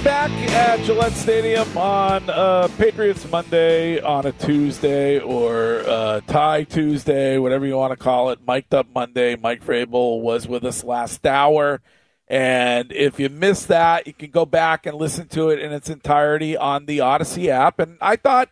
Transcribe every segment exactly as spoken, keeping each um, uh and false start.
back at Gillette Stadium on uh, Patriots Monday on a Tuesday or uh, Tie Tuesday, whatever you want to call it. Mic'd Up Monday. Mike Vrabel was with us last hour. And if you missed that, you can go back and listen to it in its entirety on the Odyssey app. And I thought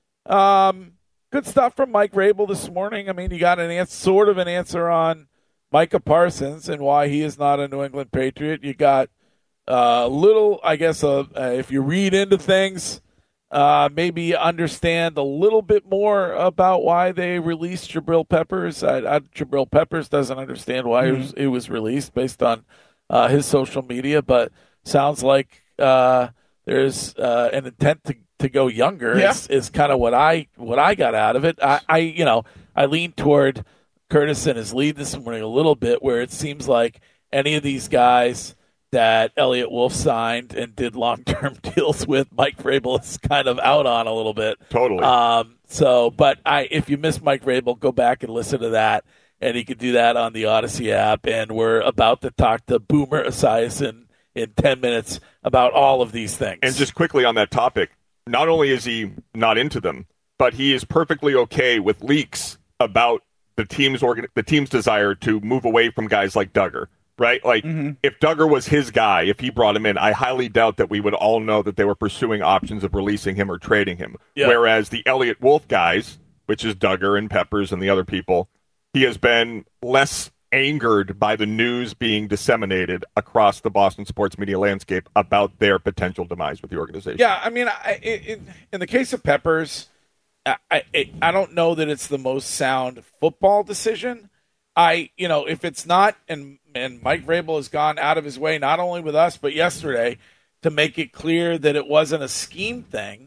um, good stuff from Mike Vrabel this morning. I mean, you got an answer, sort of an answer on Micah Parsons and why he is not a New England Patriot. You got a uh, little, I guess, uh, uh, if you read into things, uh, maybe understand a little bit more about why they released Jabril Peppers. I, I, Jabril Peppers doesn't understand why mm-hmm. it, was, it was released based on uh, his social media, but sounds like uh, there's uh, an intent to, to go younger. Yeah. Is, is kind of what I what I got out of it. I, I you know I lean toward Curtis and his lead this morning a little bit, where it seems like any of these guys that Elliott Wolf signed and did long-term deals with, Mike Vrabel is kind of out on a little bit. Totally. Um, so, but I, if you missed Mike Vrabel, go back and listen to that, and you can do that on the Odyssey app. And we're about to talk to Boomer Esiason in ten minutes about all of these things. And just quickly on that topic, not only is he not into them, but he is perfectly okay with leaks about the team's organ- the team's desire to move away from guys like Duggar. Right? Like, mm-hmm. if Duggar was his guy, if he brought him in, I highly doubt that we would all know that they were pursuing options of releasing him or trading him. Yeah. Whereas the Elliott Wolf guys, which is Duggar and Peppers and the other people, he has been less angered by the news being disseminated across the Boston sports media landscape about their potential demise with the organization. Yeah, I mean, I, it, in the case of Peppers, I, I, I don't know that it's the most sound football decision. I, you know, if it's not, and and Mike Vrabel has gone out of his way, not only with us, but yesterday, to make it clear that it wasn't a scheme thing.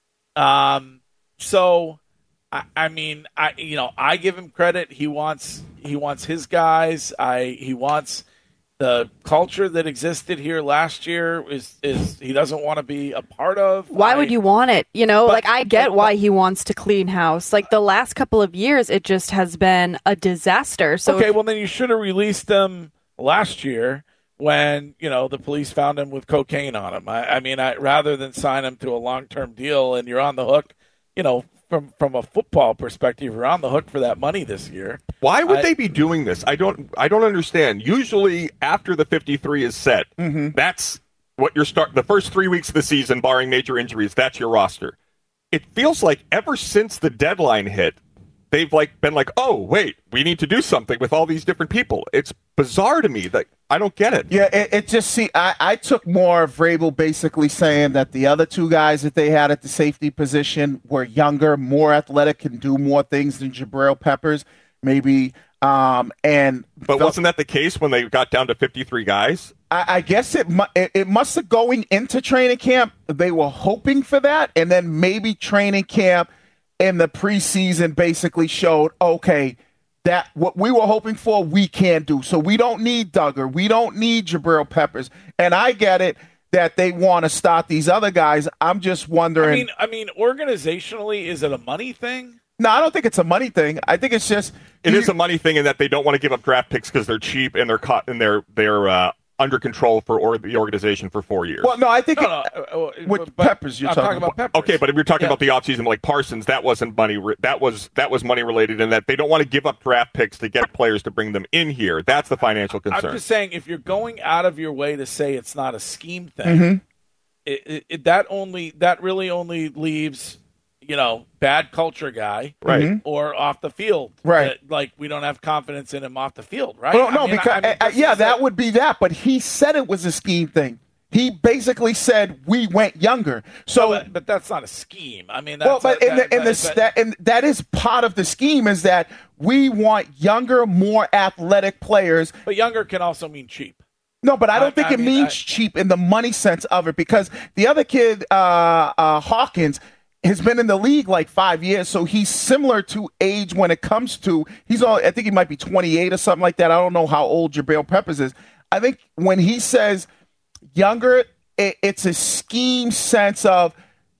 Um, so, I, I mean, I, you know, I give him credit. He wants, he wants his guys. I, he wants the culture that existed here last year is, is he doesn't want to be a part of. Why I, would you want it? You know, but, like I get but, why he wants to clean house. Like the last couple of years, it just has been a disaster. So okay, if, well then you should have released him last year when, you know, the police found him with cocaine on him. I, I mean, I, rather than sign him to a long-term deal and you're on the hook, you know, From from a football perspective, you're on the hook for that money this year. Why would I, they be doing this? I don't I don't understand. Usually, after the fifty-three is set, mm-hmm. that's what you're start. The first three weeks of the season, barring major injuries, that's your roster. It feels like ever since the deadline hit, they've like been like, oh wait, we need to do something with all these different people. It's bizarre to me that I don't get it. Yeah, it, it just see. I, I took more of Vrabel basically saying that the other two guys that they had at the safety position were younger, more athletic, can do more things than Jabril Peppers, maybe. Um, and but the, wasn't that the case when they got down to fifty-three guys? I, I guess it it, it must have going into training camp. They were hoping for that, and then maybe training camp in the preseason basically showed okay. That what we were hoping for, we can't do. So we don't need Duggar. We don't need Jabril Peppers. And I get it that they want to start these other guys. I'm just wondering. I mean, I mean, organizationally, is it a money thing? No, I don't think it's a money thing. I think it's just it you, is a money thing in that they don't want to give up draft picks because they're cheap and they're caught and they're they're uh, under control for or the organization for four years. Well, no, I think no, it, no, with but, Peppers, you're I'm talking, talking about Peppers. Okay, but if you're talking yeah. about the offseason, like Parsons, that wasn't money. That was that was money related in that they don't want to give up draft picks to get players to bring them in here. That's the financial concern. I'm just saying, if you're going out of your way to say it's not a scheme thing, mm-hmm. it, it, it, that only that really only leaves, you know, bad culture guy, right, or off the field, right? That, like we don't have confidence in him off the field, right? Well, no, I mean, because I, I mean, uh, yeah, that would be that. But he said it was a scheme thing. He basically said we went younger. So, no, but, but that's not a scheme. I mean, that's well, but a, in the in that, the that, that, and that is part of the scheme is that we want younger, more athletic players. But younger can also mean cheap. No, but I don't I, think I it mean, means I, cheap in the money sense of it because the other kid, uh, uh, Hawkins, has been in the league like five years, so he's similar to age when it comes to he's all. I think he might be twenty-eight or something like that. I don't know how old Jabril Peppers is. I think when he says younger, it, it's a scheme sense of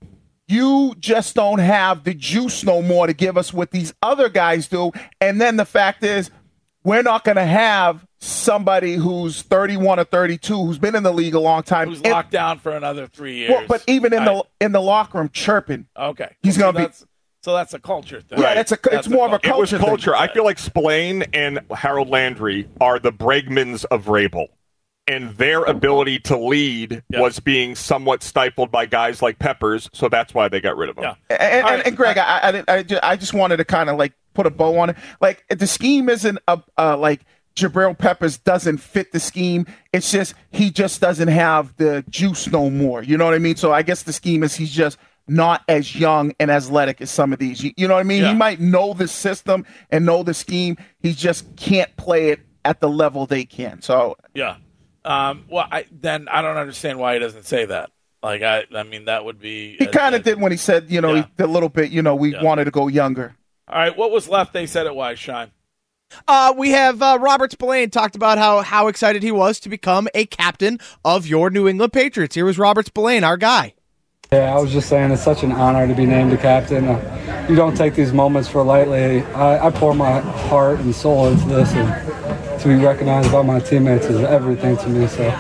you just don't have the juice no more to give us what these other guys do. And then the fact is, we're not going to have somebody who's thirty-one or thirty-two, who's been in the league a long time, Who's and- locked down for another three years. well, but even in I- the in the locker room, chirping. okay, he's so gonna be- that's, so that's a culture thing. Yeah, that's a That's it's more of a It was culture. thing. culture. I feel like Spillane and Harold Landry are the Bregmans of Vrabel, and their ability to lead Yeah. was being somewhat stifled by guys like Peppers, so that's why they got rid of him. Yeah. And, and, All right. and Greg, I, I, didn't- I, ju- I just wanted to kind of like put a bow on it. Like the scheme isn't a, uh, like Jabril Peppers doesn't fit the scheme. It's just he just doesn't have the juice no more. You know what I mean? So I guess the scheme is he's just not as young and athletic as some of these. You, you know what I mean? Yeah. He might know the system and know the scheme. He just can't play it at the level they can. So Yeah. Um, well, I, then I don't understand why he doesn't say that. Like, I, I mean, that would be. he kind of did when he said, you know, Yeah. he did a little bit. You know, we Yeah. wanted to go younger. All right, what was left? They said it was Shine. Uh, we have uh, Robert Spillane talked about how, how excited he was to become a captain of your New England Patriots. Here was Robert Spillane, our guy. Yeah, I was just saying it's such an honor to be named a captain. Uh, you don't take these moments for lightly. I, I pour my heart and soul into this, and to be recognized by my teammates is everything to me. So,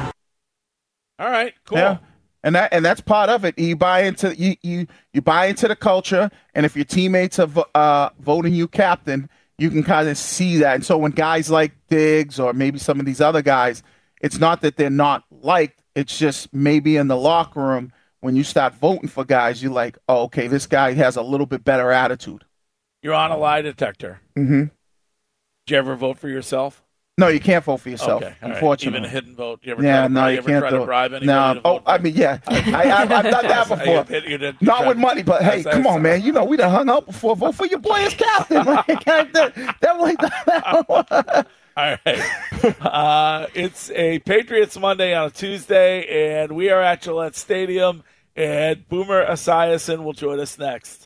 All right, cool. Yeah. And that and that's part of it. You buy into you you, you buy into the culture, and if your teammates are vo- uh, voting you captain, you can kind of see that. And so when guys like Diggs or maybe some of these other guys, it's not that they're not liked. It's just maybe in the locker room when you start voting for guys, you're like, oh, okay, this guy has a little bit better attitude. You're on a lie detector. Mm-hmm. Did you ever vote for yourself? No, you can't vote for yourself. Okay, all right. Unfortunately, Even a hidden vote. You ever yeah, try to no, bribe, you you ever can't try do to it. bribe anybody No, to oh, vote for I you? mean, yeah, I, I, I've done that You before. hit- you did- Not you with tried- money, but hey, That's- come on, that's- man. You know, we done hung out before. Vote for your boy as captain. Like, that, definitely done that. All right. Uh, it's a Patriots Monday on a Tuesday, and we are at Gillette Stadium, and Boomer Esiason will join us next.